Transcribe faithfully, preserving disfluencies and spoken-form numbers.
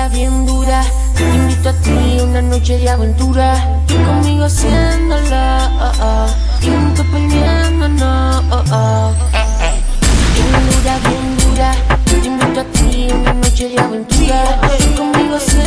dura, bien dura. Te invito a ti a una noche de aventura. Tú conmigo haciéndola, oh, oh. Y juntos peleando, no, oh, oh. Bien dura, bien dura. Te invito a ti a una noche de aventura. Tú conmigo haciéndola.